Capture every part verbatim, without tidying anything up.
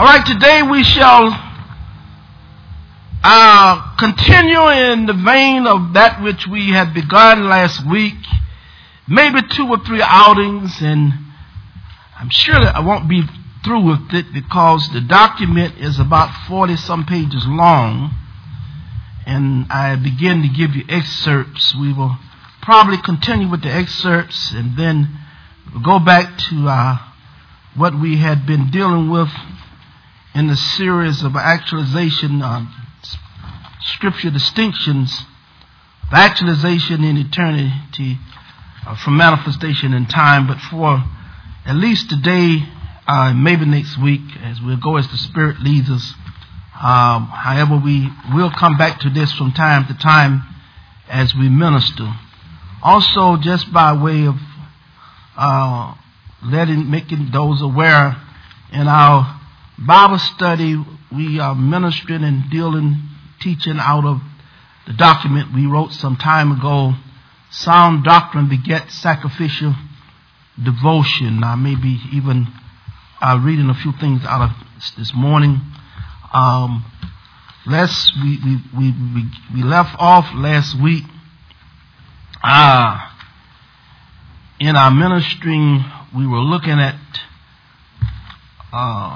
All right, today we shall uh, continue in the vein of that which we had begun last week. Maybe two or three outings, and I'm sure that I won't be through with it because the document is about forty some pages long, and I begin to give you excerpts. We will probably continue with the excerpts and then go back to uh, what we had been dealing with in the series of actualization, uh, scripture distinctions of actualization in eternity uh, from manifestation in time. But for at least today, uh, maybe next week, as we'll go as the Spirit leads us. Um, however, we will come back to this from time to time as we minister. Also, just by way of uh, letting, making those aware, in our Bible study, we are ministering and dealing, teaching out of the document we wrote some time ago, Sound Doctrine Begets Sacrificial Devotion. I may be even uh, reading a few things out of this morning. Um, last we, we, we, we, we left off last week uh, in our ministering. We were looking at uh,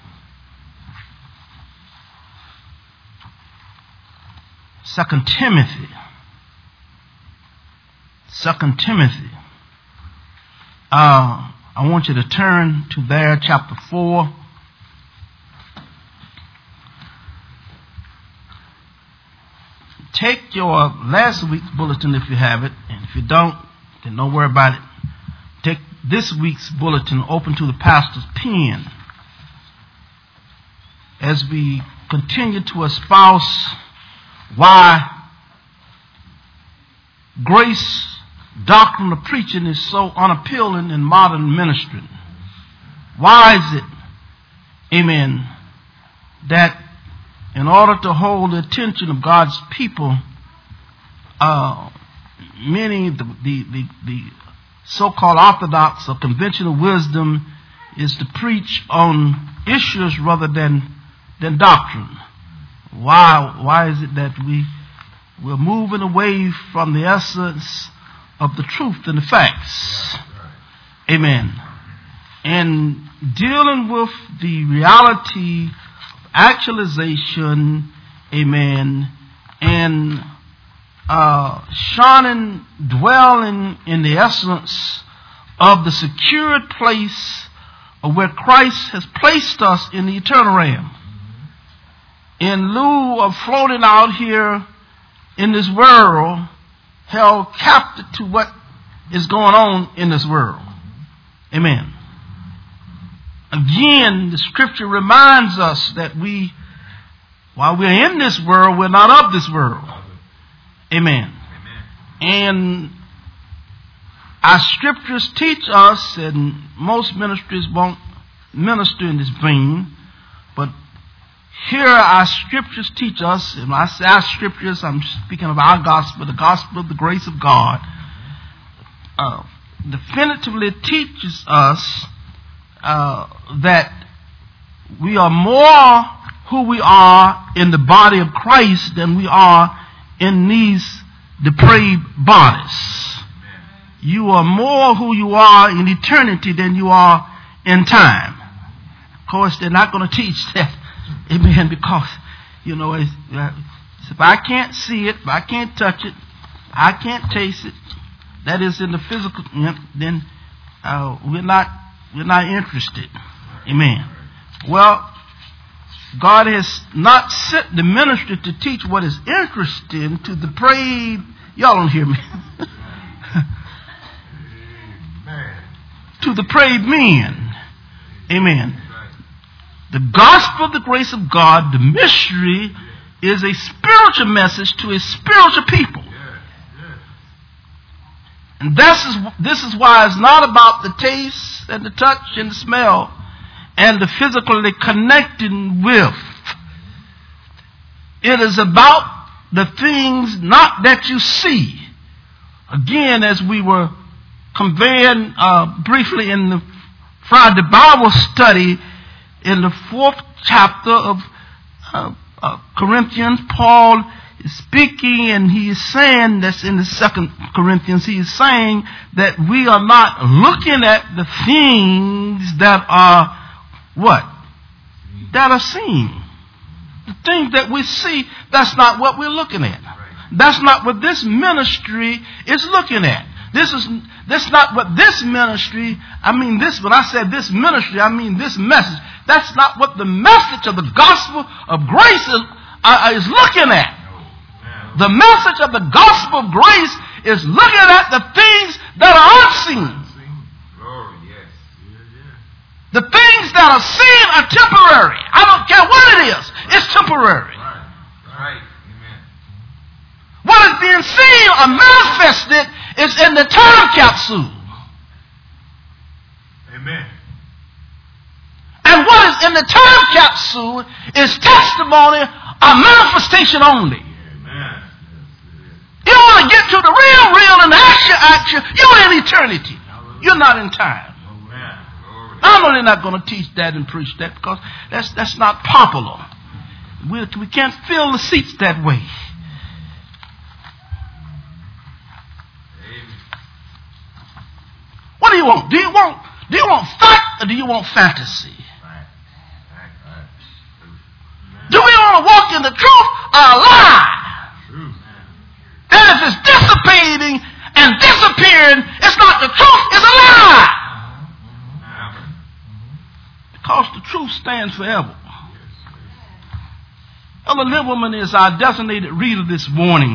Second Timothy. Second Timothy. Uh, I want you to turn to there, chapter four. Take your last week's bulletin if you have it, and if you don't, then don't worry about it. Take this week's bulletin, open to the pastor's pen. As we continue to espouse why grace doctrine of preaching is so unappealing in modern ministry. Why is it, amen, that in order to hold the attention of God's people, uh, many, the, the, the, the so-called orthodox or conventional wisdom is to preach on issues rather than, than doctrine. Why, why is it that we, we're moving away from the essence of the truth and the facts? Amen. And dealing with the reality of actualization, amen, and uh, shining, dwelling in the essence of the secured place of where Christ has placed us in the eternal realm. In lieu of floating out here in this world, held captive to what is going on in this world. Amen. Again, the scripture reminds us that we, while we're in this world, we're not of this world. Amen. Amen. And our scriptures teach us, and most ministries won't minister in this vein, but here our scriptures teach us, and when I say our scriptures, I'm speaking of our gospel, the gospel of the grace of God, uh, definitively teaches us uh, that we are more who we are in the body of Christ than we are in these depraved bodies. You are more who you are in eternity than you are in time. Of course, they're not going to teach that. Amen. Because, you know, if I can't see it, if I can't touch it, I can't taste it, that is in the physical, then uh, we're not we're not interested. Amen. Well, God has not sent the ministry to teach what is interesting to the depraved. Y'all don't hear me. To the depraved men. Amen. The gospel of the grace of God, the mystery, is a spiritual message to a spiritual people. And this is, this is why it's not about the taste and the touch and the smell and the physically connecting with. It is about the things not that you see. Again, as we were conveying uh, briefly in the Friday Bible study, in the fourth chapter of uh, uh, Corinthians, Paul is speaking and he is saying, that's in the second Corinthians, he is saying that we are not looking at the things that are what? That are seen. The things that we see, that's not what we're looking at. That's not what this ministry is looking at. This is that's not what this ministry, I mean this, when I said this ministry, I mean this message. That's not what the message of the gospel of grace is, uh, is looking at. The message of the gospel of grace is looking at the things that are unseen. The things that are seen are temporary. I don't care what it is. It's temporary. Right. Right. Amen. What is being seen or manifested is in the time capsule. Amen. And what is in the time capsule is testimony or manifestation only. Amen. You want to get to the real, real and the actual, actual. You're in eternity. You're not in time. I'm only not going to teach that and preach that because that's that's not popular. We we can't fill the seats that way. What do you want? Do you want do you want fact or do you want fantasy? Do we want to walk in the truth or a lie? And if it's dissipating and disappearing, it's not the truth, it's a lie. Because the truth stands forever. Elder Liverman is our designated reader this morning.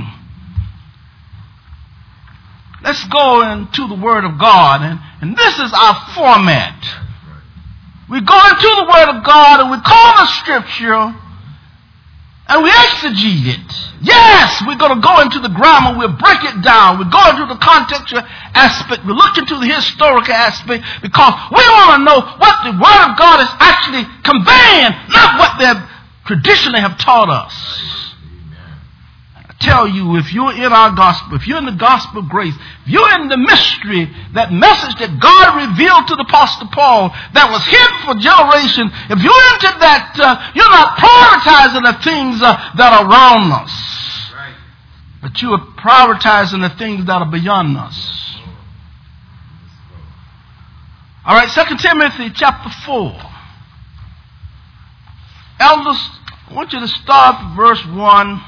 Let's go into the Word of God. And, and this is our format. We go into the Word of God and we call the Scripture and we exegete it. Yes, we're going to go into the grammar. We'll break it down. We'll go into the contextual aspect. We'll look into the historical aspect because we want to know what the Word of God is actually conveying, not what they traditionally have taught us. I tell you, if you're in our gospel, if you're in the gospel of grace, if you're in the mystery, that message that God revealed to the Apostle Paul that was hidden for generations, if you're into that, uh, you're not prioritizing the things uh, that are around us. Right. But you are prioritizing the things that are beyond us. All right, Second Timothy chapter four. Elders, I want you to start with verse one.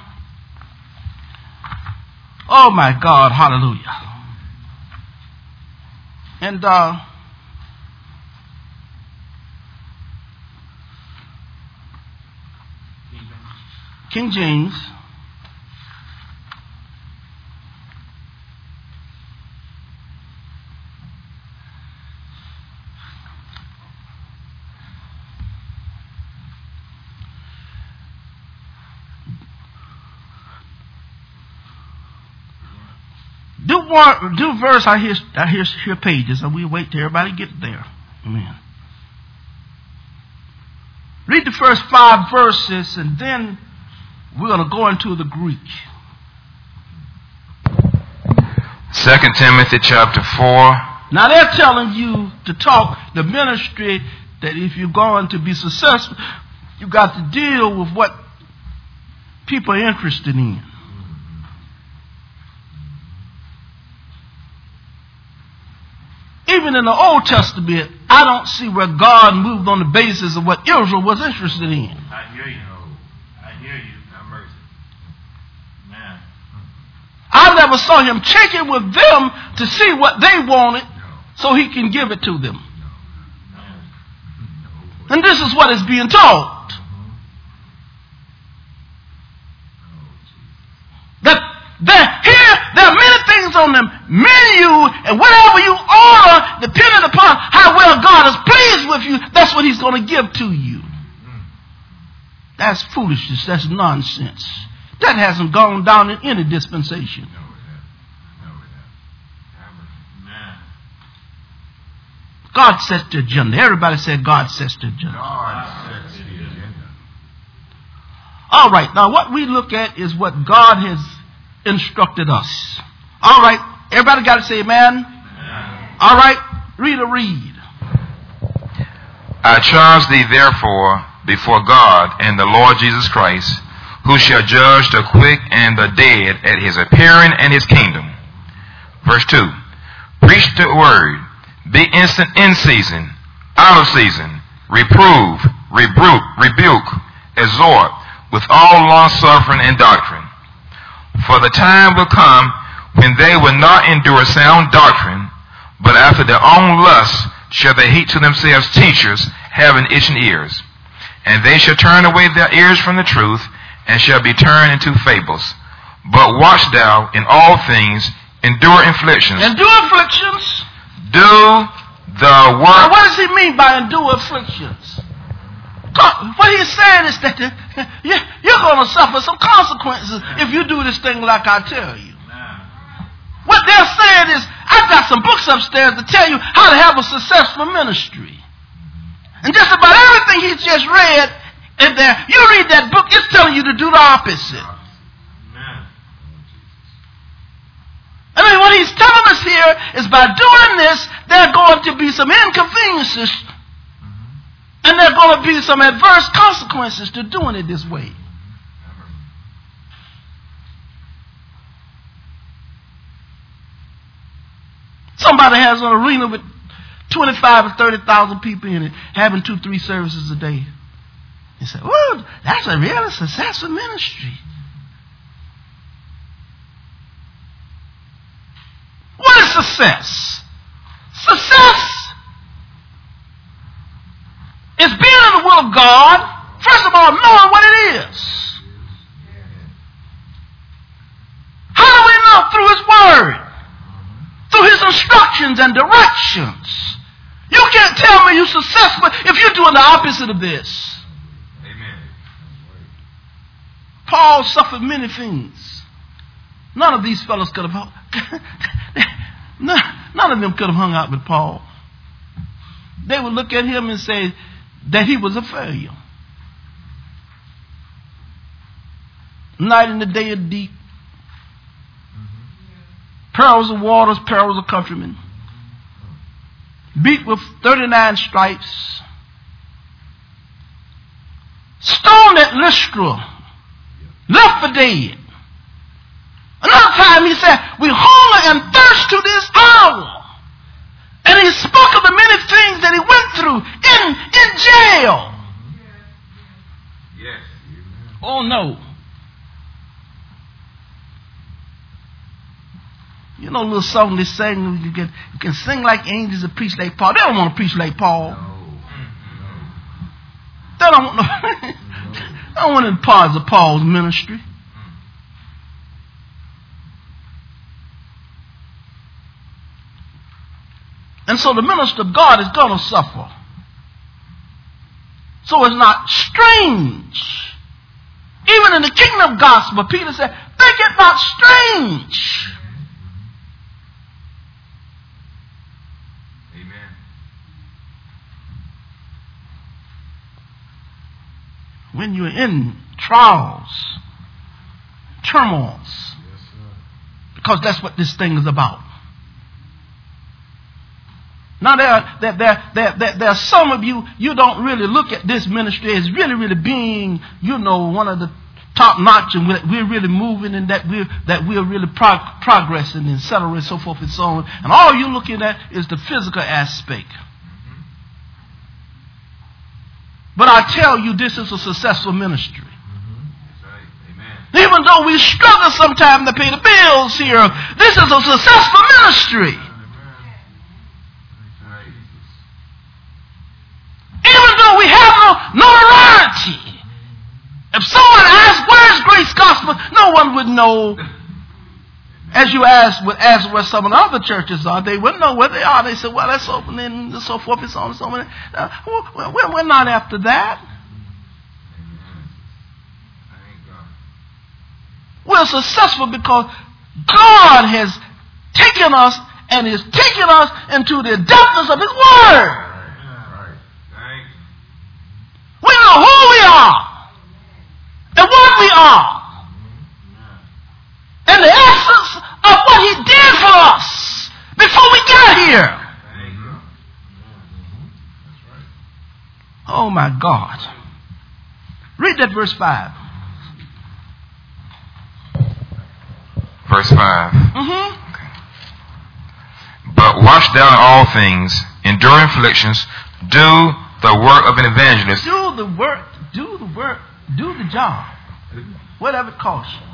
Oh my God, hallelujah. And uh, King James. Do one, do verse. I hear, I hear, hear pages, and we wait till everybody get there. Amen. Read the first five verses, and then we're going to go into the Greek. Second Timothy chapter four. Now they're telling you to talk the ministry that if you're going to be successful, you got to deal with what people are interested in. Even in the Old Testament, I don't see where God moved on the basis of what Israel was interested in. I hear you. I hear you. Have mercy. Man. I never saw him checking with them to see what they wanted so he can give it to them. And this is what is being taught. That That here, there are many things on the menu, and whatever you order, depending upon how well God is pleased with you, that's what he's going to give to you. That's foolishness. That's nonsense. That hasn't gone down in any dispensation. God sets the agenda. Everybody said God sets the agenda. God sets the agenda. All right. Now, what we look at is what God has instructed us. All right. Everybody got to say amen? Amen. All right. Read or read. I charge thee therefore before God and the Lord Jesus Christ, who shall judge the quick and the dead at his appearing and his kingdom. Verse two. Preach the word. Be instant in season, out of season. Reprove, rebuke, rebuke, exhort with all long suffering and doctrine. For the time will come when they will not endure sound doctrine, but after their own lusts shall they heap to themselves teachers having itching ears. And they shall turn away their ears from the truth, and shall be turned into fables. But watch thou in all things, endure afflictions. Endure afflictions. Do the work. Now, what does he mean by endure afflictions? What he's saying is that you're going to suffer some consequences if you do this thing like I tell you. What they're saying is, I've got some books upstairs to tell you how to have a successful ministry. And just about everything he's just read in there, you read that book, it's telling you to do the opposite. I mean, what he's telling us here is by doing this, there are going to be some inconveniences, and there are going to be some adverse consequences to doing it this way. Somebody has an arena with twenty-five or thirty thousand people in it, having two, three services a day. You say, "Oh, that's a really successful ministry." What is success? Success is being in the will of God. First of all, knowing what it is. How do we know? Through His Word. Through His instructions and directions. You can't tell me you're successful if you're doing the opposite of this. Amen. Paul suffered many things. None of these fellows could have none of them could have hung out with Paul. They would look at him and say that he was a failure. Night and the day of deep. Perils of waters, perils of countrymen. Beat with thirty-nine stripes. Stoned at Lystra. Left for dead. Another time he said, we hunger and thirst to this hour. And he spoke of the many things that he went through in, in jail. Yes. Oh no. You know a little song they sing, you can, you can sing like angels and preach like Paul. They don't want to preach like Paul. They don't want no, they don't want any parts of Paul's ministry. And so the minister of God is going to suffer. So it's not strange. Even in the kingdom gospel, Peter said, think it not strange. Amen. When you're in trials, turmoils, yes, because that's what this thing is about. Now there are, there, there, there, there, there are some of you, you don't really look at this ministry as really, really being, you know, one of the top notch, and we're, we're really moving, and that we're, that we're really prog- progressing, and et cetera, and so forth and so on. And all you're looking at is the physical aspect. Mm-hmm. But I tell you, this is a successful ministry. Mm-hmm. Right. Even though we struggle sometimes to pay the bills here, this is a successful ministry. Even though we have no notoriety. If someone asks, where's Grace Gospel? No one would know. As you ask, would ask where some of the other churches are, they wouldn't know where they are. They said, well, that's open and so forth and so on and so on. Uh, we're, we're not after that. We're successful because God has taken us and is taking us into the depths of His Word. We know who we are and what we are and the essence of what He did for us before we got here. Oh my God. Read that verse five. Verse five. Mm-hmm. But watch thou in all things, endure afflictions, do the work of an evangelist. Do the work, do the work, do the job. Whatever it costs you.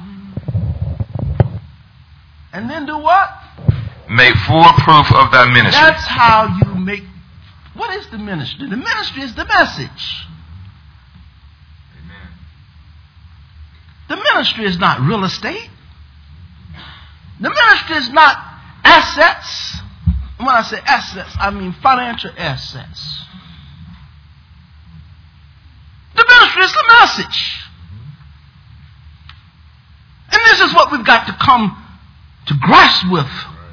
And then do what? Make full proof of thy ministry. That's how you make. What is the ministry? The ministry is the message. Amen. The ministry is not real estate. The ministry is not assets. When I say assets, I mean financial assets. The ministry is the message. And this is what we've got to come to grasp with.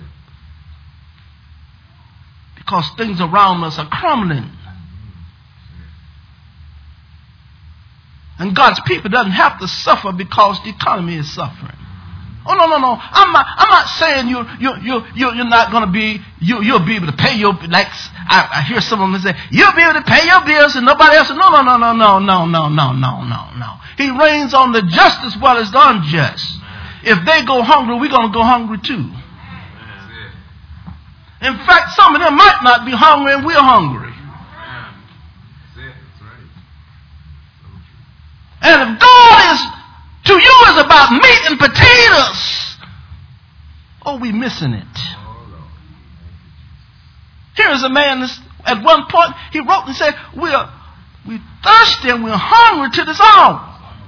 Because things around us are crumbling. And God's people doesn't have to suffer because the economy is suffering. Oh no no no! I'm not. I'm not saying you you you you you're not going to be you you'll be able to pay your like I, I hear some of them say you'll be able to pay your bills and nobody else. No no no no no no no no no no no. He reigns on the just as well as the unjust. If they go hungry, we're going to go hungry too. In fact, some of them might not be hungry and we're hungry. And if God is to you is about meat and potatoes, oh, we missing it. Here's a man that's, at one point he wrote and said, we're we thirsty and we're hungry to this hour.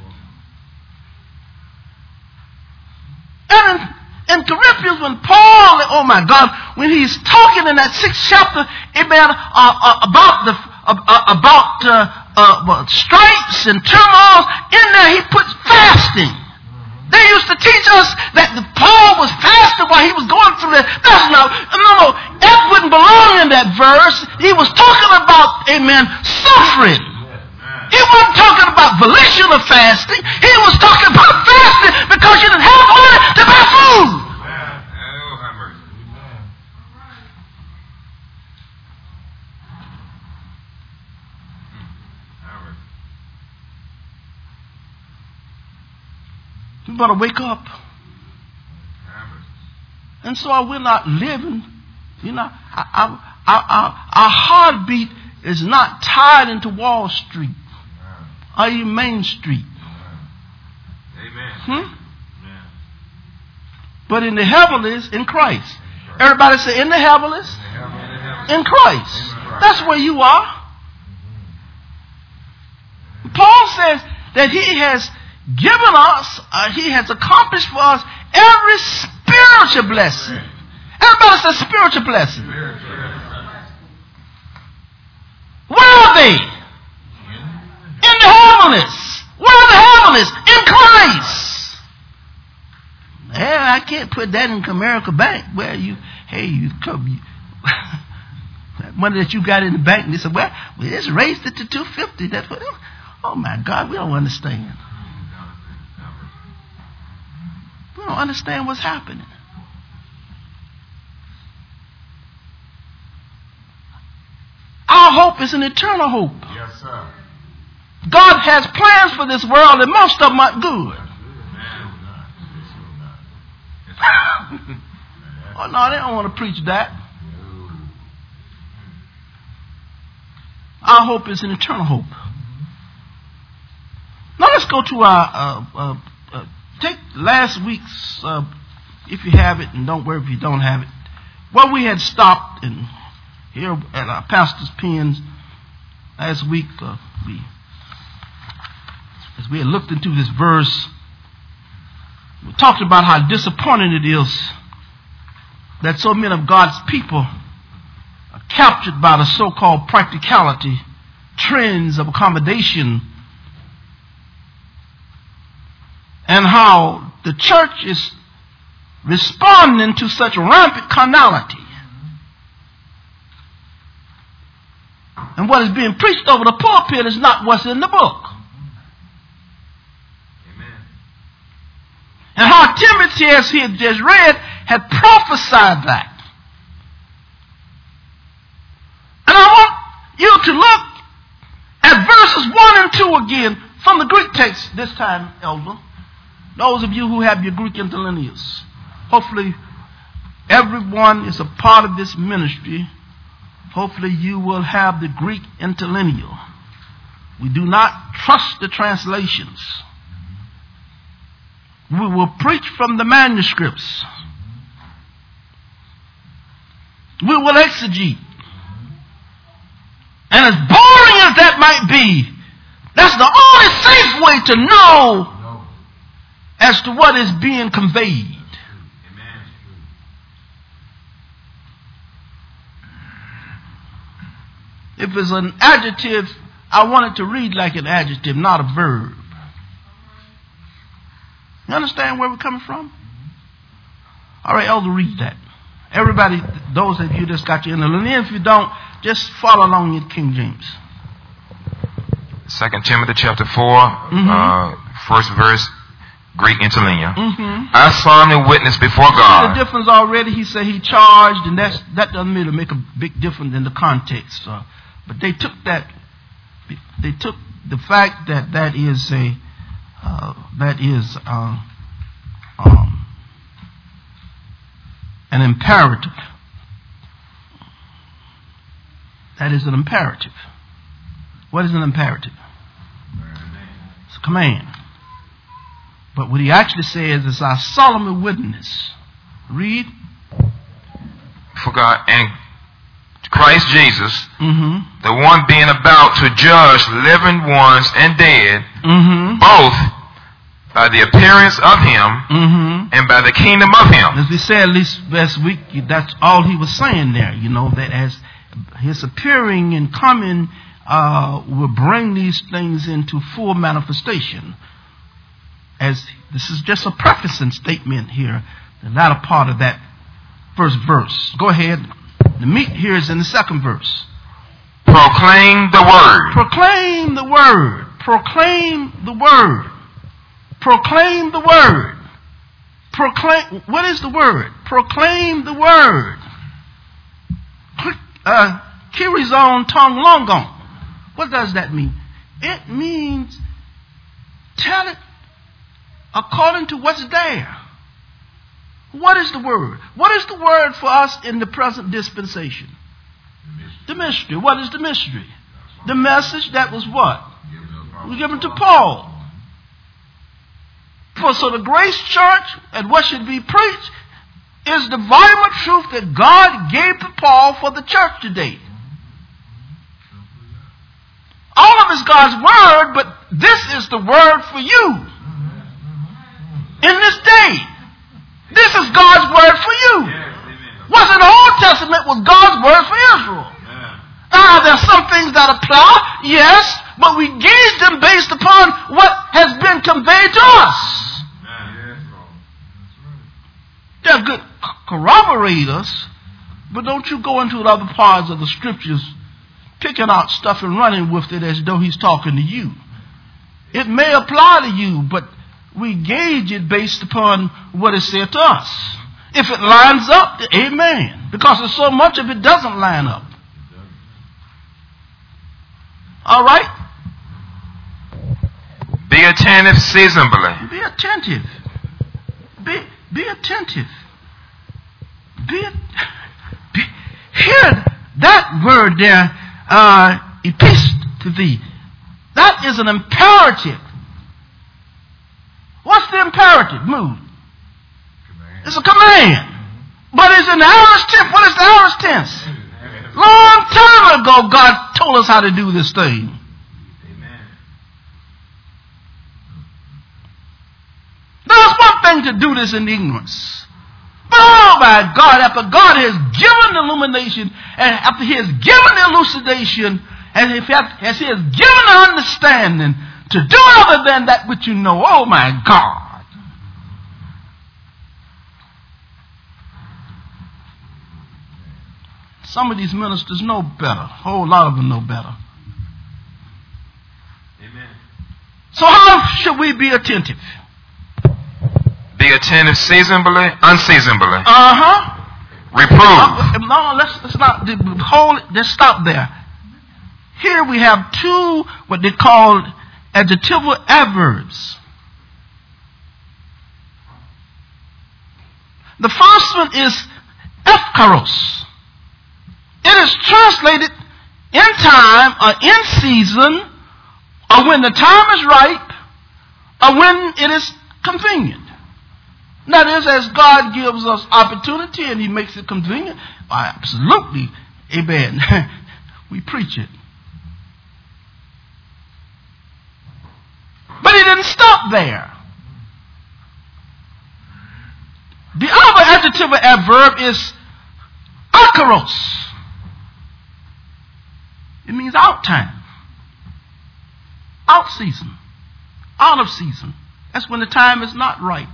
And in, in Corinthians, when Paul, oh my God, when he's talking in that sixth chapter, amen, uh, uh, about the uh, uh, about uh, uh, stripes and turmoil, in there he puts fasting. They used to teach us that the Paul was fasting while he was going through that. That's not, no, no, that wouldn't belong in that verse. He was talking about, amen, suffering. He wasn't talking about volitional fasting. He was talking about fasting because you didn't have money to buy food. We better wake up. And so we're not living, you know, our, our, our, our heartbeat is not tied into Wall Street or even Main Street. Amen. Hmm? But in the heavenlies, in Christ. Everybody say, in the heavenlies, in Christ. That's where you are. Paul says that he has given us, uh, he has accomplished for us every spiritual blessing. Everybody says spiritual blessing. Where are they? In the heavenlies. Where are the heavenlies? In Christ. Yeah, I can't put that in America Bank where you, hey, you come, you, that money that you got in the bank, and they said, well, we just raised it to two hundred fifty dollars. That's what, oh my God, we don't understand. We don't understand what's happening. Our hope is an eternal hope. Yes, sir. God has plans for this world, and most of them aren't good. Oh no, they don't want to preach that. Our hope is an eternal hope. Now let's go to our uh, uh, uh, take last week's, uh, if you have it, and don't worry if you don't have it. Well, we had stopped and here at our pastor's pens last week. Uh, we, as we had looked into this verse, we talked about how disappointing it is that so many of God's people are captured by the so-called practicality, trends of accommodation, and how the church is responding to such rampant carnality. And what is being preached over the pulpit is not what's in the book. Amen. And how Timothy, as he had just read, had prophesied that. And I want you to look at verses one and two again from the Greek text this time, Elder. Those of you who have your Greek interlinears. Hopefully everyone is a part of this ministry. Hopefully you will have the Greek interlinear. We do not trust the translations. We will preach from the manuscripts. We will exegete. And as boring as that might be, that's the only safe way to know as to what is being conveyed. If it's an adjective, I want it to read like an adjective, not a verb. You understand where we're coming from? All right, Elder, read that. Everybody, those of you that's got your interlinear, if you don't, just follow along in King James. Second Timothy chapter four, mm-hmm. uh, first verse, Greek interlinear. Mm-hmm. I solemnly witness before God. The difference already, he said he charged, and that's, that doesn't really make a big difference in the context. Uh, but they took that, they took the fact that that is a, uh, that is uh, um, an imperative. That is an imperative. What is an imperative? It's a command. But what he actually says is, I solemnly witness. Read. For God and Christ Jesus, mm-hmm. the one being about to judge living ones and dead, mm-hmm. both by the appearance of him mm-hmm. and by the kingdom of him. As we said at least last week, that's all he was saying there. You know, that as his appearing and coming uh, will bring these things into full manifestation. As this is just a prefacing statement here, the latter part of that first verse. Go ahead. The meat here is in the second verse. Proclaim the word. Proclaim the word. Proclaim the word. Proclaim the word. Proclaim. What is the word? Proclaim the word. Uh, Kirizon tongue longon. What does that mean? It means tell it according to what's there. What is the word? What is the word for us in the present dispensation? The mystery. What is the mystery? The message that was what? Was given to Paul. For so the grace church and what should be preached is the volume of truth that God gave to Paul for the church today. All of it is God's word, but this is the word for you. In this day, this is God's word for you. What's in the Old Testament was God's word for Israel. Now, there are some things that apply, yes, but we gauge them based upon what has been conveyed to us. They're good corroborators, but don't you go into the other parts of the scriptures picking out stuff and running with it as though he's talking to you. It may apply to you, but we gauge it based upon what is said to us. If it lines up, amen. Because there's so much of it doesn't line up. All right? Be attentive seasonably. Be attentive. Be, be attentive. Be, be hear that word there, uh, episthe. That is an imperative. What's the imperative? Move. Command. It's a command. Mm-hmm. But it's in the aorist tense. What is the aorist tense? Long time ago, God told us how to do this thing. Amen. There's one thing to do this in ignorance. But oh my God, after God has given the illumination, and after He has given the elucidation, and if as He has given the understanding, to do other than that which you know, oh my God. Some of these ministers know better. A whole lot of them know better. Amen. So how should we be attentive? Be attentive seasonably, unseasonably. Uh-huh. Reprove. Uh, no, let's, let's not hold it. Let's stop there. here we have two, what they call adjectival adverbs. The first one is efkaros. It is translated in time or in season, or when the time is ripe, or when it is convenient. That is, as God gives us opportunity and He makes it convenient. Why, absolutely, amen. We preach it. But He didn't stop there. The other adjective adverb is akaros. It means out time, out season, out of season. That's when the time is not right,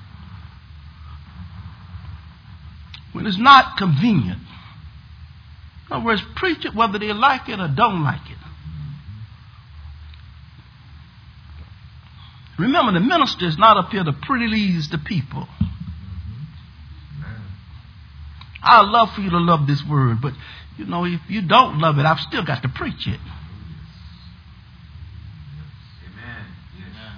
when it's not convenient. In other words, preach it whether they like it or don't like it. Remember, the minister is not up here to please the people. I'd love for you to love this word, but you know, if you don't love it, I've still got to preach it. Amen. Yes.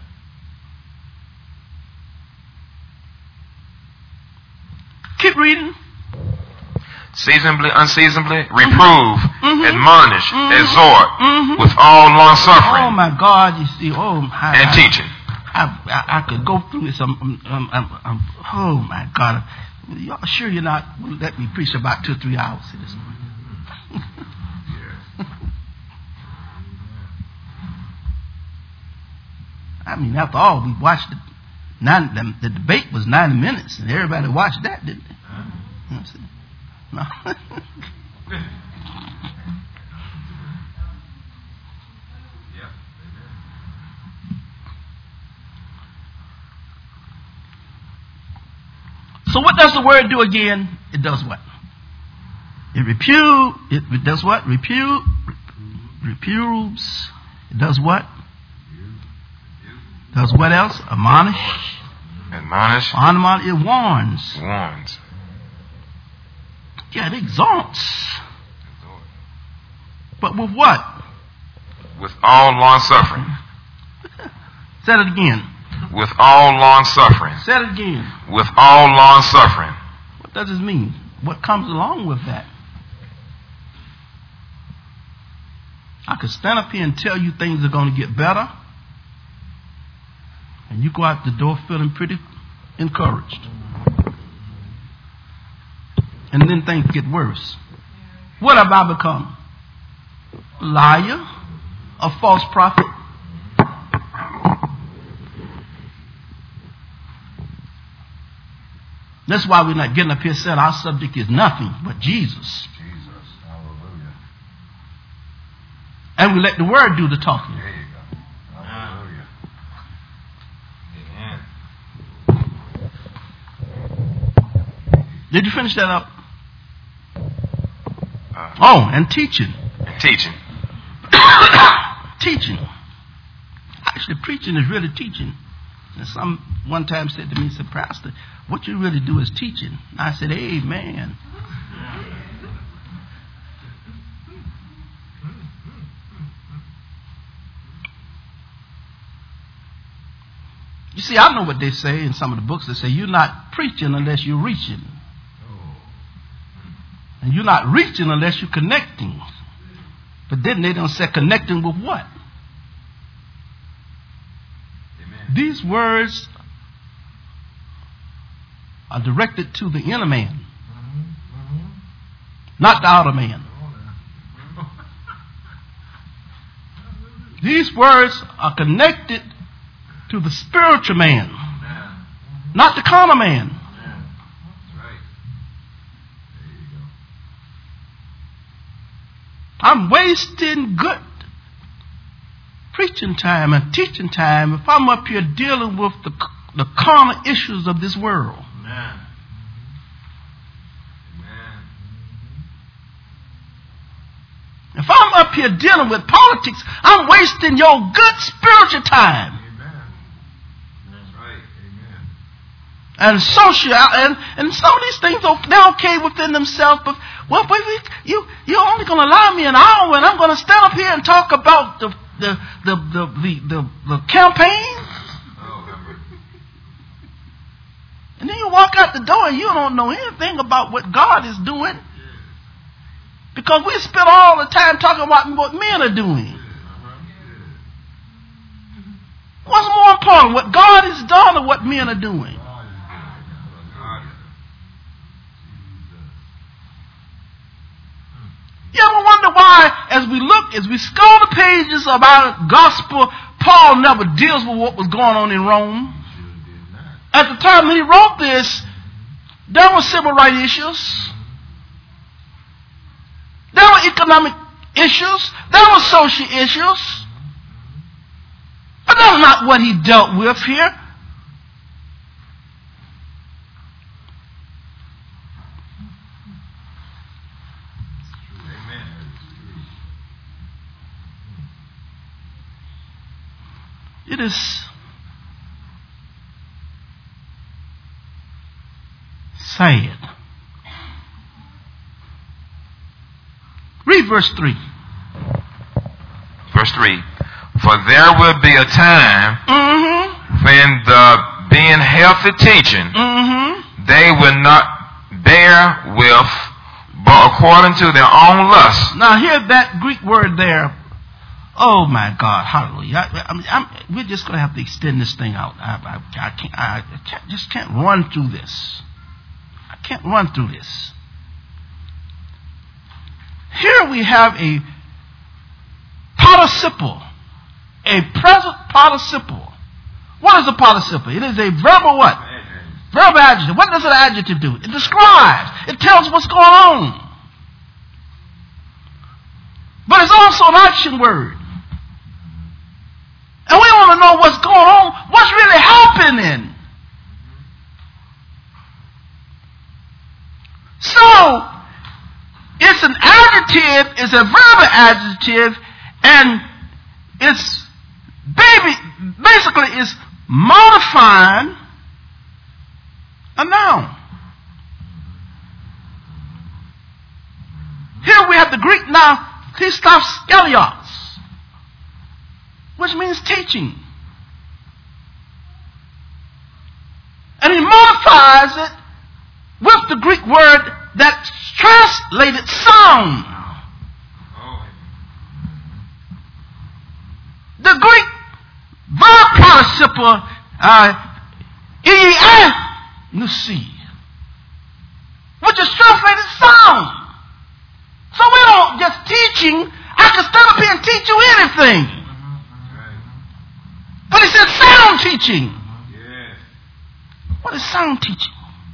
Keep reading. Seasonably, unseasonably, reprove, Mm-hmm. admonish, Mm-hmm. exhort, Mm-hmm. with all long suffering Oh my God! You see, oh I, and I, teaching. I, I, I could go through this. Um, um, um, um, um, oh my God! Y'all sure you're not will let me preach about two or three hours this morning? I mean, after all, we watched it. Nine, the, the debate was ninety minutes, and everybody watched that, didn't they? You know what I'm saying? No. So what does the word do again? It does what? It repu. It, it does what? Repu. Reproves. It does what? Does what else? Admonish. Admonish. Admonish. It warns. Warns. Yeah, it exalts. But with what? With all long suffering. Say it again. With all long suffering. Say it again. With all long suffering. What does this mean? What comes along with that? I could stand up here and tell you things are going to get better, and you go out the door feeling pretty encouraged. And then things get worse. What have I become? A liar? A false prophet? That's why we're not getting up here saying our subject is nothing but Jesus. Jesus. Hallelujah. And we let the word do the talking. There you go. Hallelujah. Amen. Did you finish that up? Uh, Oh, and teaching. and teaching. Teaching. Actually, preaching is really teaching. And some one time said to me, said, Pastor, what you really do is teaching. And I said, amen. You see, I know what they say in some of the books. They say you're not preaching unless you're reaching. And you're not reaching unless you're connecting. But then they don't say connecting with what? Amen. These words are directed to the inner man, not the outer man. These words are connected to the spiritual man, not the carnal man. That's right. There you go. I'm wasting good preaching time and teaching time if I'm up here dealing with the, the carnal issues of this world. Amen. Amen. If I'm up here dealing with politics, I'm wasting your good spiritual time. Amen. That's right. Amen. and social, and, and some of these things, they're okay within themselves, but, well, but you, you're only going to allow me an hour, and I'm going to stand up here and talk about the, the, the, the, the, the, the campaign? And then you walk out the door and you don't know anything about what God is doing. Because we spend all the time talking about what men are doing. What's more important, what God has done or what men are doing? You ever wonder why, as we look, as we scroll the pages of our gospel, Paul never deals with what was going on in Rome? At the time he wrote this, there were civil rights issues. There were economic issues. There were social issues. But that's not what he dealt with here. It is sad. Read verse three. Verse three. For there will be a time mm-hmm. when the being healthy teaching, mm-hmm. they will not bear with, but according to their own lust. Now hear that Greek word there. Oh my God, hallelujah! I, I mean, I'm, we're just going to have to extend this thing out. I, I, I can't. I, I can't, just can't run through this. I can't run through this. Here we have a participle, a present participle. What is a participle? It is a verbal what? Verbal adjective. What does an adjective do? It describes. It tells what's going on. But it's also an action word. And we want to know what's going on, what's really happening. So, it's an adjective, it's a verbal adjective, and it's baby, basically it's modifying a noun. Here we have the Greek now, Christos Skelios, which means teaching. And he modifies it with the Greek word that's translated sound. The Greek verb participle, uh, nusi, which is translated sound. So we don't just teaching. I can stand up here and teach you anything. But it says sound teaching. What is sound teaching?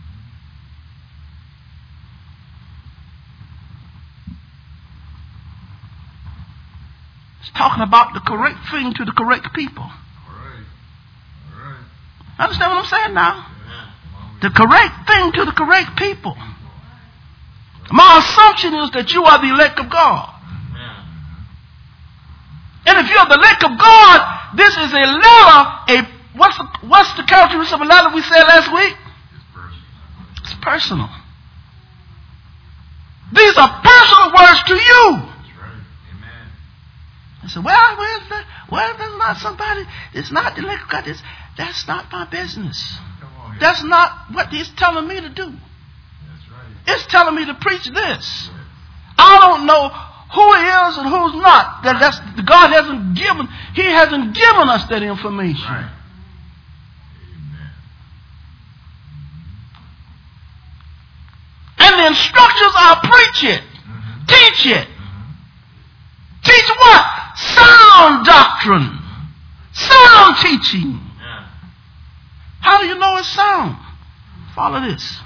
It's talking about the correct thing to the correct people. All right. All right. Understand what I'm saying now? The correct thing to the correct people. My assumption is that you are the elect of God. And if you're the elect of God, this is a letter, a what's the, what's the characteristic of a letter we said last week? It's personal. These are personal words to you. That's right. Amen. I said, well, where's that? Well, there's not somebody, it's not the elect of God. It's, that's not my business. On, that's not what he's telling me to do. That's right. It's telling me to preach this. I don't know who is and who's not. That that's God hasn't given. He hasn't given us that information. Right. Amen. And the instructions are preach it, mm-hmm. teach it. Mm-hmm. Teach what? Sound doctrine, sound teaching. Yeah. How do you know it's sound? Follow this.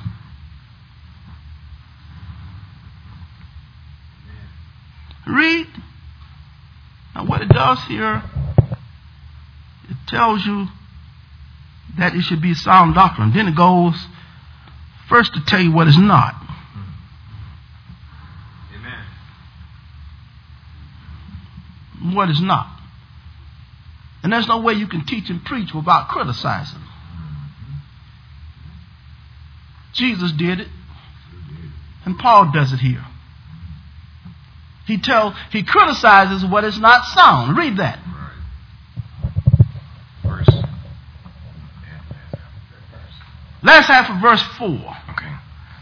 Read. Now what it does here, it tells you that it should be sound doctrine. Then it goes first to tell you what it's not. Amen. What is not. And there's no way you can teach and preach without criticizing. Jesus did it. And Paul does it here. He tells, he criticizes what is not sound. Read that. Verse. Last half of verse four. Okay.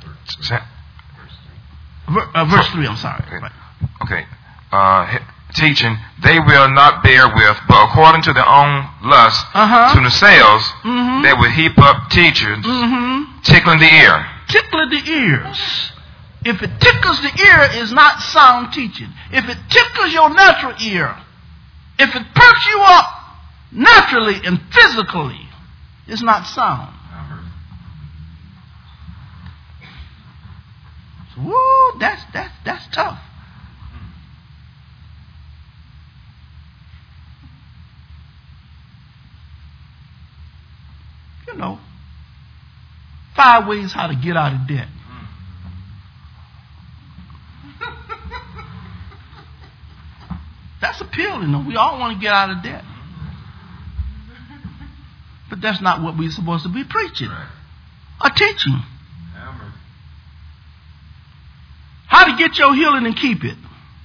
Ver, uh, verse three, I'm sorry. Okay. okay. Uh, teaching, they will not bear with, but according to their own lust, uh-huh. to themselves, mm-hmm. they will heap up teachers, mm-hmm. tickling the ear. Tickling the ears. If it tickles the ear, it's not sound teaching. If it tickles your natural ear, if it perks you up naturally and physically, it's not sound. So, woo, that's that's that's tough. You know, five ways how to get out of debt. That's appealing, though. We all want to get out of debt. But that's not what we're supposed to be preaching or teaching. How to get your healing and keep it.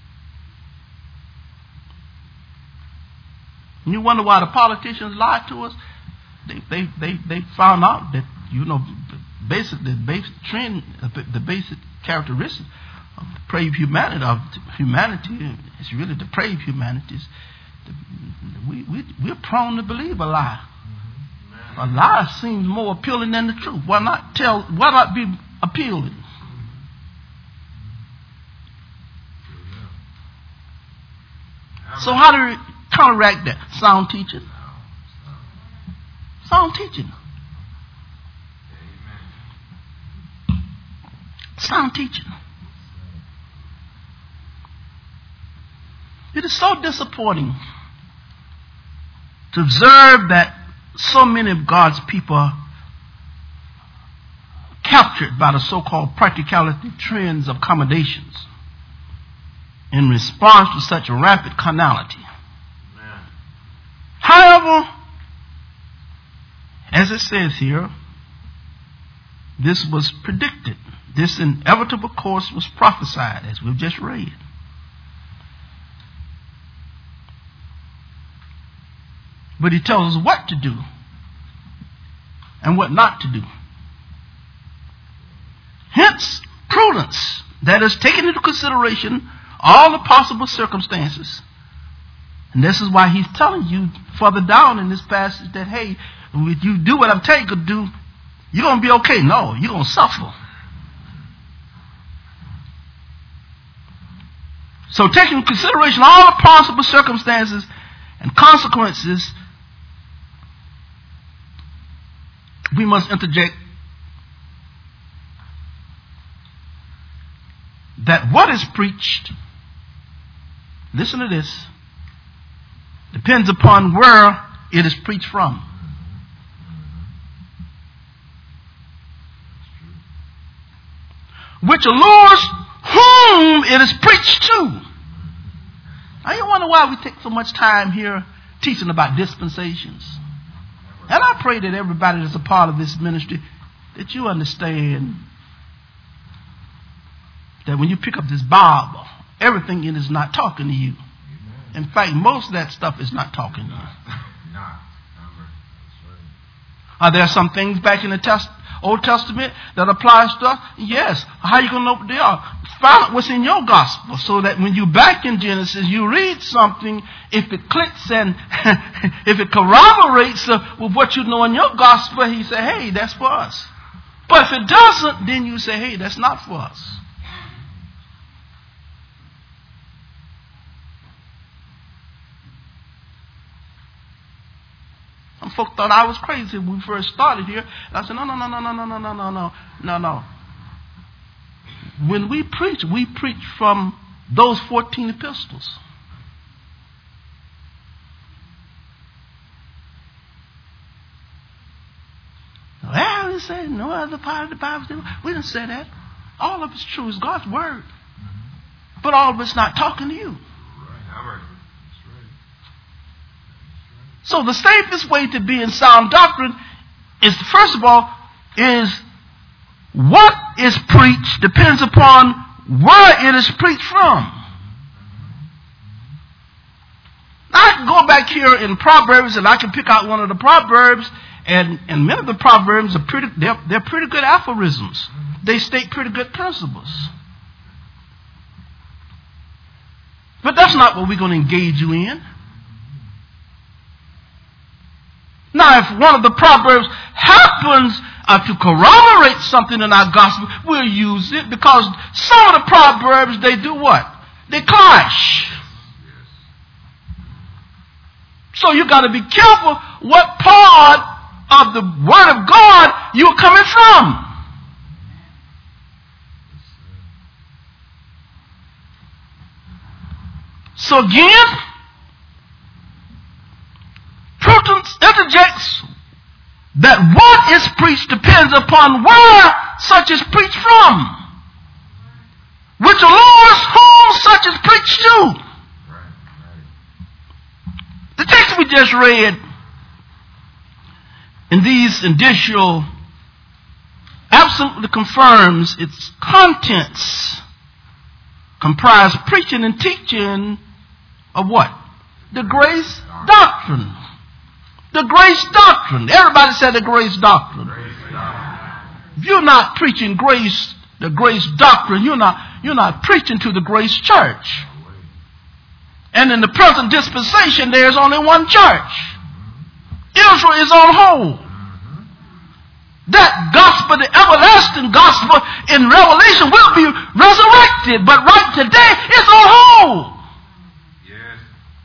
And you wonder why the politicians lied to us? They they they, they found out that, you know, basic the basic trend, the basic characteristics of depraved humanity, of humanity is really depraved humanity. We we we're prone to believe a lie. Mm-hmm. A lie seems more appealing than the truth. Why not tell? Why not be appealing? Mm-hmm. So how do we counteract that? Sound teaching. Sound teaching. Sound teaching. It is so disappointing to observe that so many of God's people are captured by the so-called practicality trends of accommodations in response to such rampant carnality. Amen. However, as it says here, this was predicted. This inevitable course was prophesied, as we've just read. But he tells us what to do and what not to do. Hence, prudence, that is taking into consideration all the possible circumstances. And this is why he's telling you further down in this passage that, hey, if you do what I'm telling you to do, you're going to be okay. No, you're going to suffer. So taking into consideration all the possible circumstances and consequences, we must interject that what is preached, listen to this, depends upon where it is preached from. Which allures whom it is preached to. Now you wonder why we take so much time here teaching about dispensations. And I pray that everybody that's a part of this ministry, that you understand that when you pick up this Bible, everything in it is not talking to you. In fact, most of that stuff is not talking to you. Are there some things back in the test, Old Testament that applies to us? Yes. How are you going to know what they are? Find out what's in your gospel so that when you're back in Genesis, you read something, if it clicks and if it corroborates uh, with what you know in your gospel, he say, hey, that's for us. But if it doesn't, then you say, hey, that's not for us. Some folk thought I was crazy when we first started here. And I said, no, no, no, no, no, no, no, no, no, no, no, no. When we preach, we preach from those fourteen epistles. Well, we say no other part of the Bible. We didn't say that. All of it's true. It's God's word. Mm-hmm. But all of it's not talking to you. Right. I'm right. That's right. So the safest way to be in sound doctrine is, first of all, is what is preached depends upon where it is preached from. I can go back here in Proverbs and I can pick out one of the Proverbs, and, and many of the Proverbs are pretty, they're, they're pretty good aphorisms. They state pretty good principles. But that's not what we're going to engage you in. Now, if one of the Proverbs happens uh, to corroborate something in our gospel, we'll use it, because some of the Proverbs, they do what? They clash. So you got to be careful what part of the Word of God you're coming from. So again, Prudence interjects that what is preached depends upon where such is preached from, which allures whom such is preached to. The text we just read in these indicial absolutely confirms its contents comprise preaching and teaching of what? The grace doctrine. The grace doctrine. Everybody said the grace doctrine. If you're not preaching grace, the grace doctrine, you're not, you're not preaching to the grace church. And in the present dispensation, there is only one church. Israel is on hold. That gospel, the everlasting gospel in Revelation, will be resurrected. But right today, it's on hold. Yes.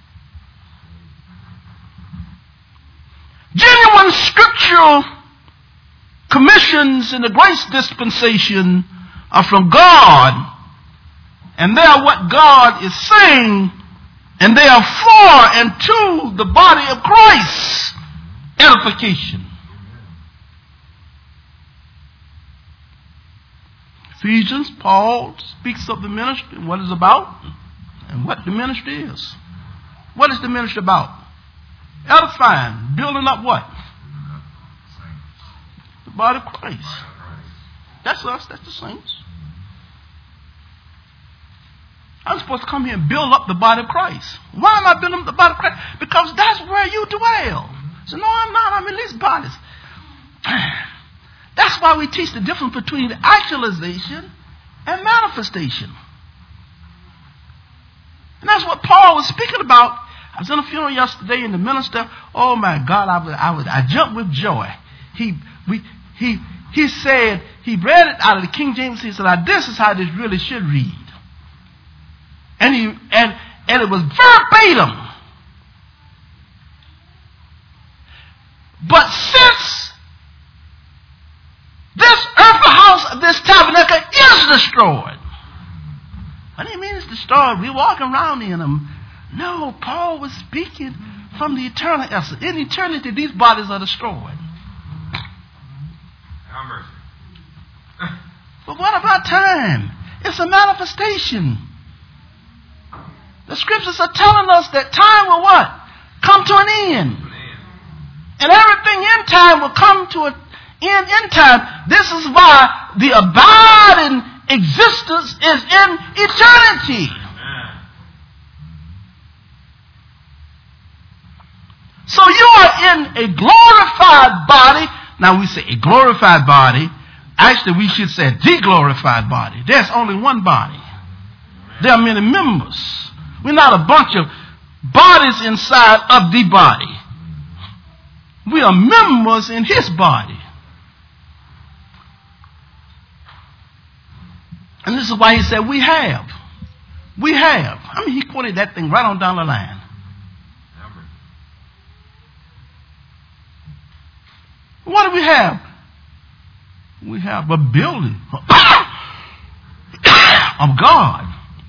Genuine scriptural commissions in the grace dispensation are from God. And they are what God is saying. And they are for and to the body of Christ. Edification. Ephesians, Paul speaks of the ministry, what it's about, and what the ministry is. What is the ministry about? Edifying, building up what? The body of Christ. That's us, that's the saints. I'm supposed to come here and build up the body of Christ. Why am I building up the body of Christ? Because that's where you dwell. So no, I'm not. I'm in these bodies. That's why we teach the difference between actualization and manifestation. And that's what Paul was speaking about. I was in a funeral yesterday, and the minister, oh my God, I was, I was, I jumped with joy. He, we, he, he said, he read it out of the King James. He said, now, this is how this really should read. And he, and, and it was verbatim. But since this earthly house, this tabernacle is destroyed. What do you mean it's destroyed? We're walking around in them. No, Paul was speaking from the eternal essence. In eternity, these bodies are destroyed. But what about time? It's a manifestation. The scriptures are telling us that time will what? Come to an end. And everything in time will come to an end in time. This is why the abiding existence is in eternity. So you are in a glorified body. Now we say a glorified body. Actually, we should say a de-glorified body. There's only one body. There are many members. We're not a bunch of bodies inside of the body. We are members in his body. And this is why he said we have. We have. I mean, he quoted that thing right on down the line. What do we have? We have a building of God.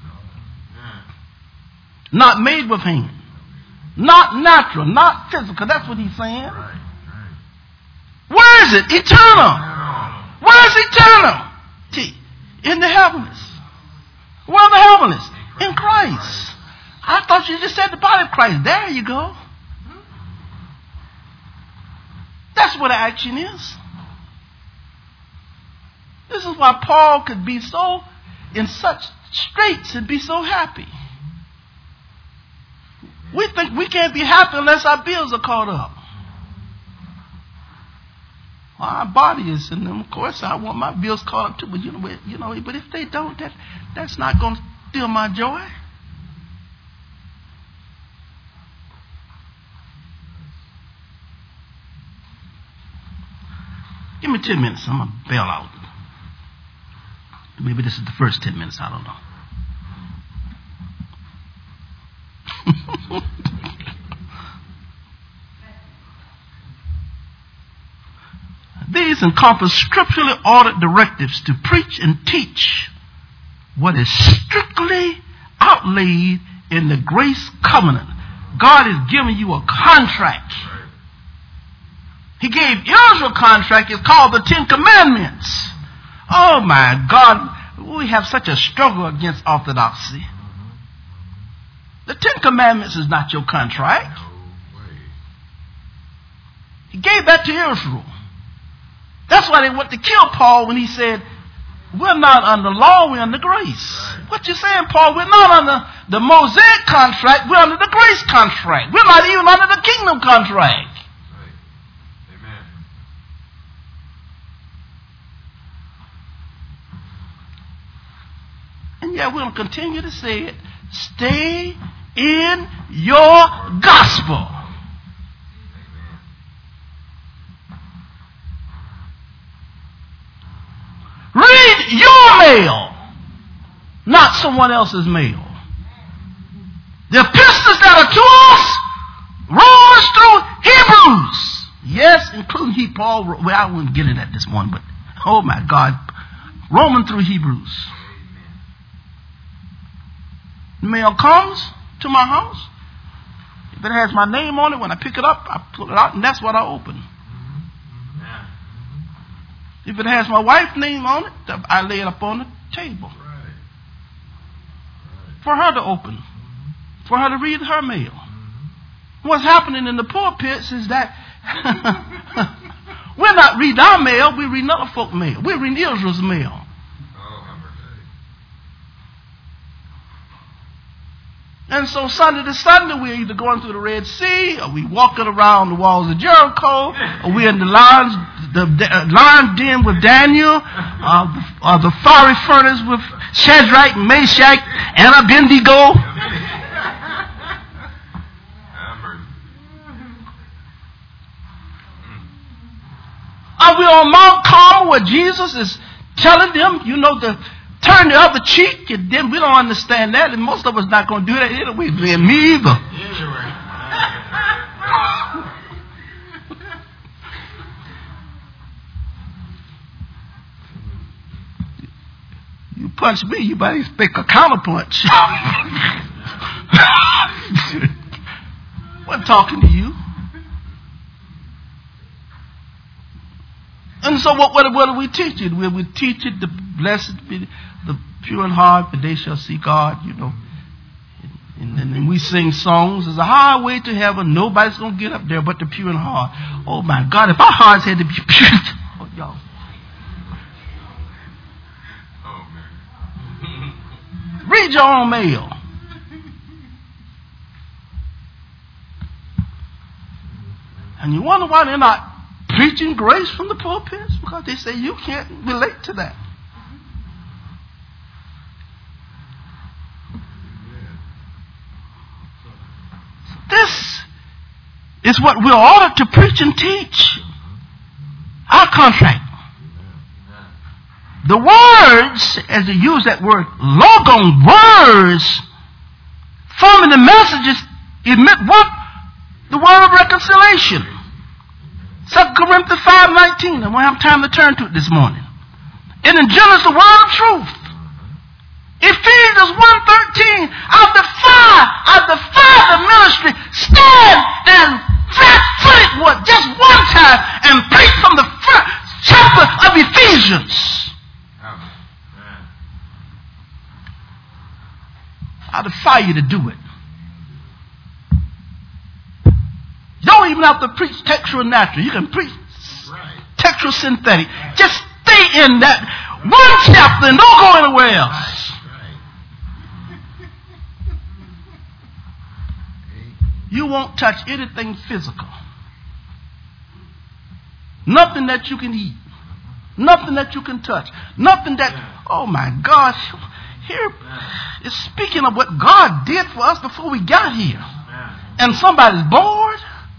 Not made with hands. Not natural, not physical. That's what he's saying. Where is it? Eternal. Where is eternal? In the heavens. Where are the heavens? In Christ. I thought you just said the body of Christ. There you go. That's what action is. This is why Paul could be so in such straits and be so happy. We think we can't be happy unless our bills are caught up. Well, our body is, and of course I want my bills caught up too. But you know, you know, but if they don't, that that's not going to steal my joy. Give me ten minutes. I'm gonna bail out. Maybe this is the first ten minutes. I don't know. These encompass scripturally ordered directives to preach and teach what is strictly outlaid in the grace covenant. God is giving you a contract. He gave Israel a contract. It's called the Ten Commandments. Oh my God, we have such a struggle against orthodoxy. The Ten Commandments is not your contract. He gave that to Israel. That's why they went to kill Paul when he said, we're not under law, we're under grace. What you saying, Paul? We're not under the Mosaic contract, we're under the grace contract. We're not even under the kingdom contract. And yet we'll continue to say it. Stay in your gospel. Read your mail, not someone else's mail. The epistles that are to us, Romans through Hebrews. Yes, including he, Paul. Well, I wouldn't get into that this morning, but oh my God, Romans through Hebrews. The mail comes to my house. If it has my name on it, when I pick it up, I pull it out, and that's what I open. If it has my wife's name on it, I lay it up on the table. For her to open. For her to read her mail. What's happening in the pulpits is that we're not reading our mail, we read other folk mail. We're reading Israel's mail. And so Sunday to Sunday, we're either going through the Red Sea, or we walking around the walls of Jericho, or we're in the lion's, the, the lion's den with Daniel, uh, or the fiery furnace with Shadrach, Meshach, and Abednego. Are we on Mount Carmel where Jesus is telling them, you know, the turn the other cheek, and then we don't understand that, and most of us not going to do that anyway. Me either. You punch me, you better expect a counter punch. I'm talking to you. And so what, what, what do we teach it? We, we teach it, the blessed be the pure in heart, for they shall see God, you know. And, and, and we sing songs. There's a highway to heaven. Nobody's going to get up there but the pure in heart. Oh my God, if our hearts had to be pure. Oh, y'all. Oh, man. Read your own mail. And you wonder why they're not preaching grace from the pulpits, because they say you can't relate to that. This is what we're ordered to preach and teach. Our contract. The words, as they use that word, logon, words, forming the messages, emit what? The word of reconciliation. Second Corinthians five nineteen. I won't have time to turn to it this morning. And in Genesis, the word of truth. Ephesians one thirteen. I defy, I defy the ministry. Stand and flat-footed what? Just one time and preach from the first chapter of Ephesians. I defy you to do it. You don't even have to preach textual natural. You can preach textual synthetic. Just stay stay in that one chapter and don't go anywhere else. You won't touch anything physical. Nothing that you can eat. Nothing that you can touch. Nothing that, oh my gosh, here is speaking of what God did for us before we got here. And somebody's bored.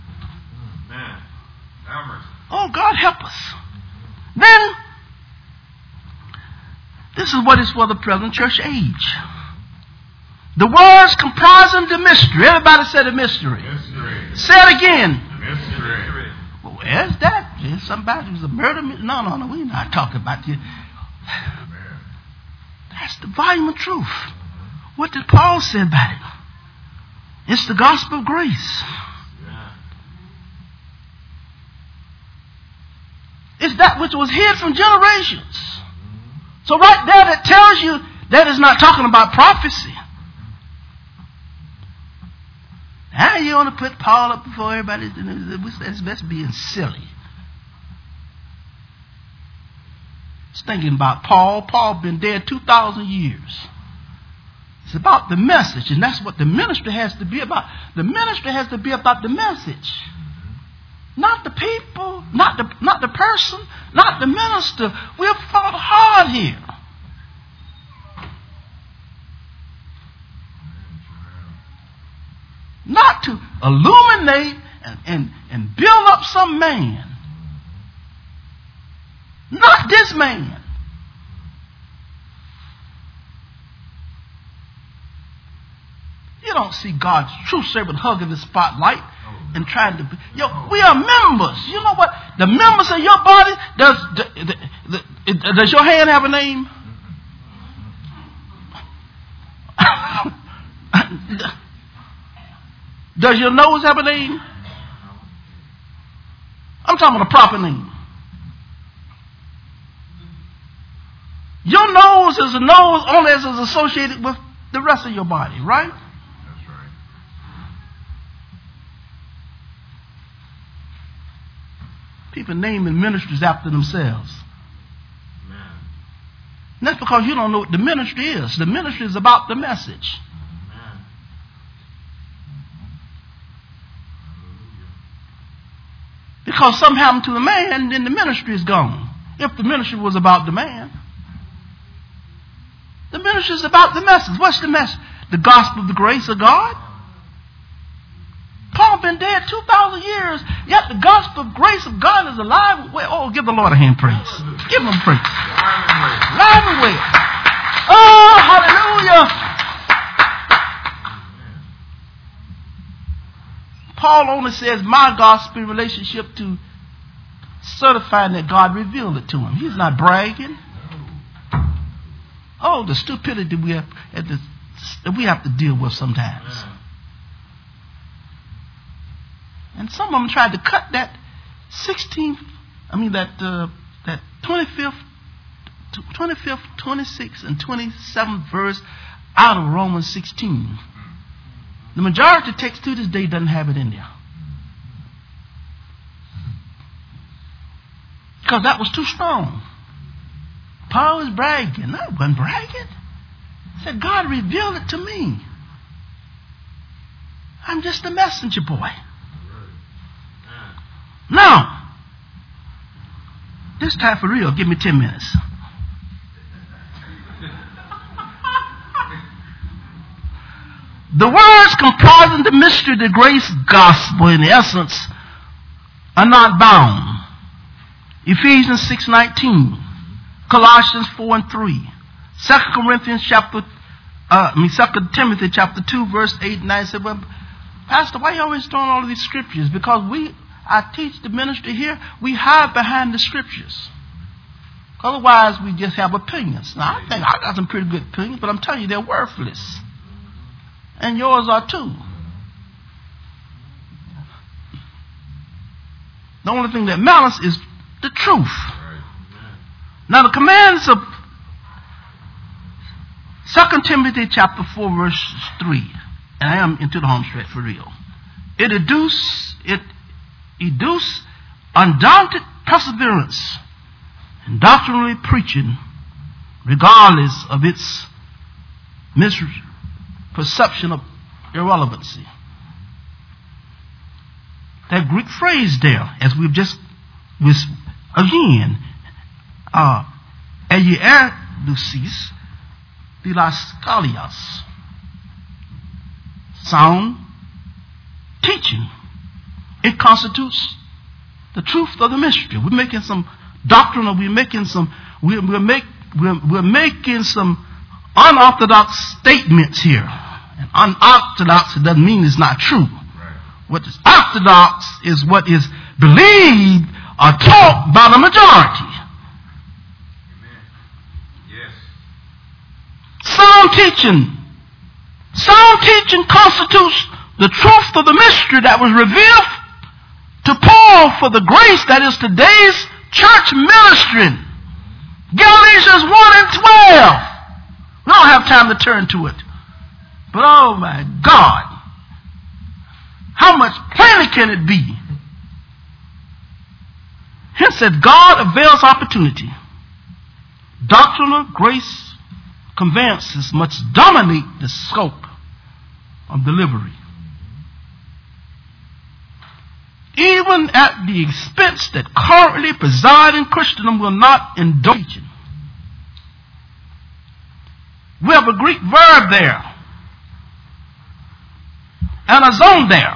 Oh, God help us. Then, this is what is for the present church age. The words comprising the mystery. Everybody said a mystery. Mystery. Say it again. Mystery. Well, where's that? Is somebody who's a murder? No, no, no. We're not talking about you. That's the volume of truth. What did Paul say about it? It's the gospel of grace. It's that which was hid from generations. So right there that tells you that is not talking about prophecy. Now you want to put Paul up before everybody. That's best being silly. It's thinking about Paul. Paul been dead two thousand years. It's about the message, and that's what the ministry has to be about. The ministry has to be about the message. Not the people, not the not the person, not the minister. We've fought hard here. Not to illuminate and, and, and build up some man. Not this man. You don't see God's true servant hugging the spotlight and trying to be. Yo, we are members. You know what? The members of your body, does the, the, the, does your hand have a name? Does your nose have a name? I'm talking about a proper name. Your nose is a nose only as is associated with the rest of your body, right? That's right. People naming ministries after themselves. Amen. And that's because you don't know what the ministry is. The ministry is about the message. Amen. Because something happened to the man, then the ministry is gone. If the ministry was about the man. The ministry is about the message. What's the message? The gospel of the grace of God. Paul been dead two thousand years, yet the gospel of grace of God is alive. Well, oh, give the Lord a hand praise. Give him praise. Alive and well. Oh, hallelujah. Paul only says my gospel in relationship to certifying that God revealed it to him. He's not bragging. Oh, the stupidity we have that we have to deal with sometimes. And some of them tried to cut that sixteenth, I mean that uh, that twenty-fifth, twenty-fifth, twenty-sixth, and twenty-seventh verse out of Romans sixteen. The majority of the text to this day doesn't have it in there. Because that was too strong. Paul was bragging. No, I wasn't bragging. He said, God revealed it to me. I'm just a messenger boy. Now, this time for real, give me ten minutes. The words comprising the mystery of the grace gospel in essence are not bound. Ephesians six nineteen, Colossians four and three, Second Corinthians chapter, uh, I mean Second Timothy chapter two verse eight and nine. Said, well, Pastor, why are you always throwing all of these scriptures? Because we, I teach the ministry here, we hide behind the scriptures. Otherwise, we just have opinions. Now, I think I got some pretty good opinions, but I'm telling you, they're worthless. And yours are too. The only thing that matters is the truth. Now, the commands of Second Timothy chapter four verse three, and I am into the home stretch for real. It educe, it educe undaunted perseverance, and doctrinally preaching, regardless of its misperception of irrelevancy. That Greek phrase there, as we've just, was again, uh, eiadusis didaskalias, sound teaching. It constitutes the truth of the mystery. We're making some doctrinal, we're making some, we're, we're, make, we're, we're making some unorthodox statements here. And unorthodox, it doesn't mean it's not true. Right. What is orthodox is what is believed or taught by the majority. Amen. Yes. Sound teaching. Sound teaching constitutes the truth of the mystery that was revealed to Paul for the grace that is today's church ministry. Galatians one and twelve. We don't have time to turn to it. But oh my God, how much plainer can it be? Hence that God avails opportunity. Doctrinal grace conveyances must dominate the scope of delivery, even at the expense that currently presiding Christendom will not indulge in. We have a Greek verb there, anazonder,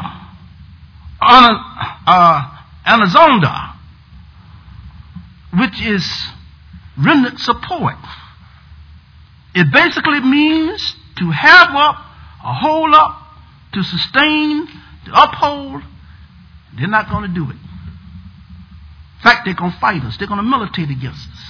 uh, anazonda, which is remnant support. It basically means to have up, or hold up, to sustain, to uphold. They're not going to do it. In fact, they're going to fight us. They're going to militate against us.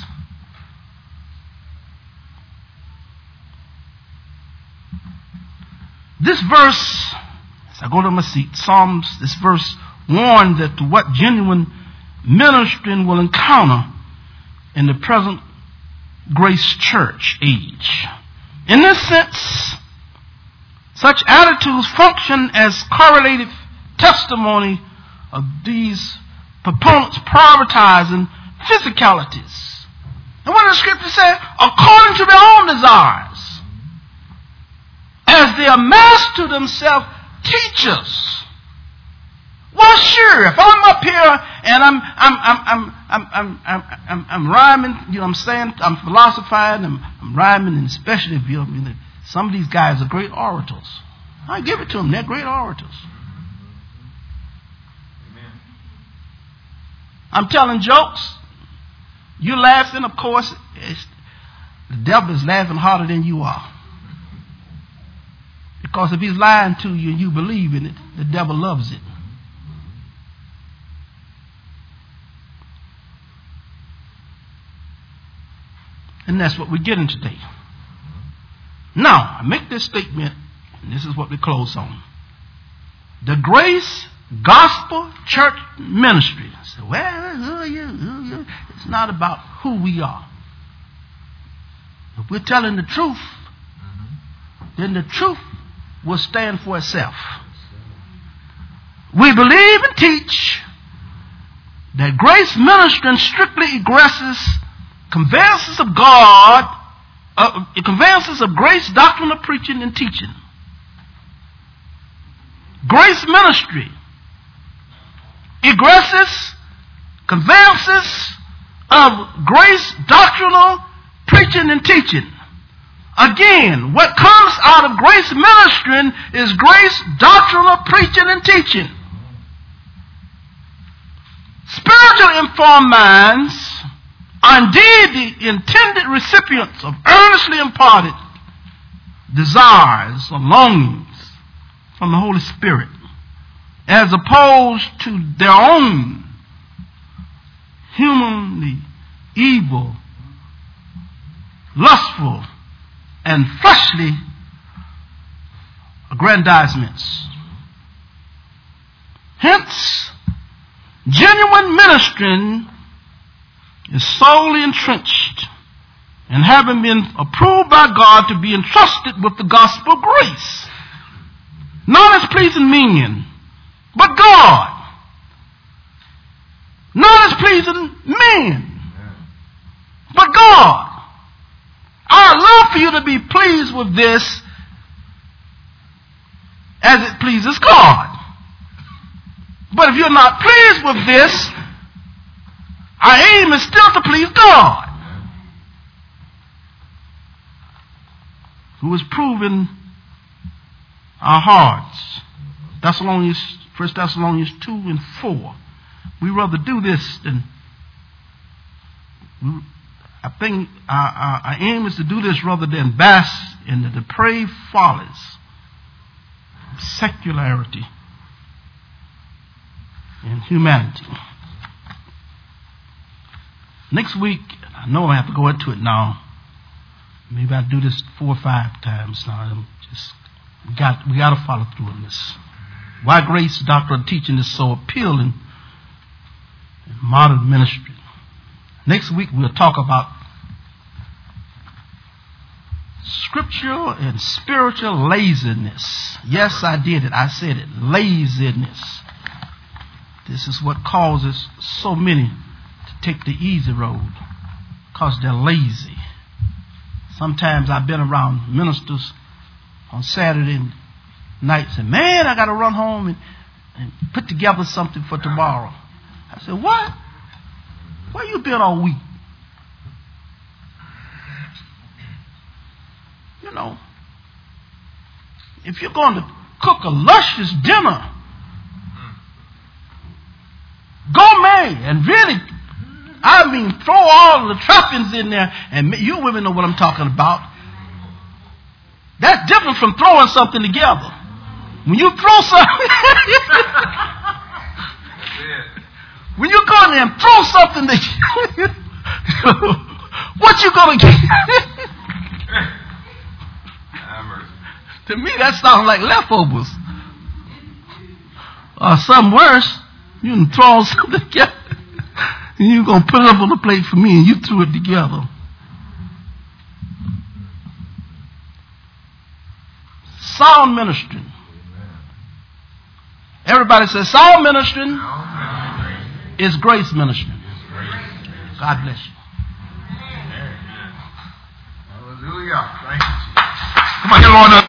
This verse, as I go to my seat, Psalms, this verse warned that to what genuine ministering will encounter in the present grace church age. In this sense, such attitudes function as correlative testimony of these proponents prioritizing physicalities. And what does the scripture say? According to their own desires. As they amass to themselves teachers. Well, sure, if I'm up here and I'm I'm I'm I'm I'm I'm I'm, I'm, I'm rhyming, you know what I'm saying? I'm philosophizing, I'm, I'm rhyming, and especially if you know, some of these guys are great orators. I give it to them, they're great orators. Amen. I'm telling jokes. You're laughing, of course. It's, the devil is laughing harder than you are. Because if he's lying to you and you believe in it, the devil loves it. And that's what we're getting today. Now, I make this statement, and this is what we close on. The Grace Gospel Church Ministry. So, well, who are you? Who are you? It's not about who we are. If we're telling the truth, then the truth will stand for itself. We believe and teach that grace ministering strictly egresses conveyances of God, uh, conveyances of grace, doctrinal preaching and teaching. Grace ministry egresses conveyances of grace, doctrinal preaching and teaching. Again, what comes out of grace ministering is grace, doctrinal preaching and teaching. Spiritually informed minds are indeed the intended recipients of earnestly imparted desires or longings from the Holy Spirit, as opposed to their own humanly evil, lustful, and fleshly aggrandizements. Hence, genuine ministering is solely entrenched in having been approved by God to be entrusted with the gospel grace. Not as pleasing men, but God. Not as pleasing men, be pleased with this as it pleases God. But if you're not pleased with this, our aim is still to please God, who is proving our hearts. Thessalonians, First Thessalonians two and four. We rather do this than I think our, our, our aim is to do this rather than bask in the depraved follies of secularity and humanity. Next week, I know I have to go into it now. Maybe I'll do this four or five times now. I'm just we got we got to follow through on this. Why grace doctrine teaching is so appealing in modern ministry. Next week we'll talk about scriptural and spiritual laziness. Yes, I did it. I said it. Laziness. This is what causes so many to take the easy road, because they're lazy. Sometimes I've been around ministers on Saturday nights and, man, I got to run home and, and put together something for tomorrow. I said, what? Where you been all week? You know, if you're going to cook a luscious dinner, gourmet, and really, I mean, throw all the trappings in there, and you women know what I'm talking about. That's different from throwing something together. When you throw something, when you go in there and throw something together, what you gonna get? To me, that sounds like leftovers. Or something worse, you can throw something together and you're going to put it up on the plate for me and you threw it together. Sound ministry. Everybody says sound ministry is grace ministry. God bless you. Hallelujah. Thank you. Come on, get on up.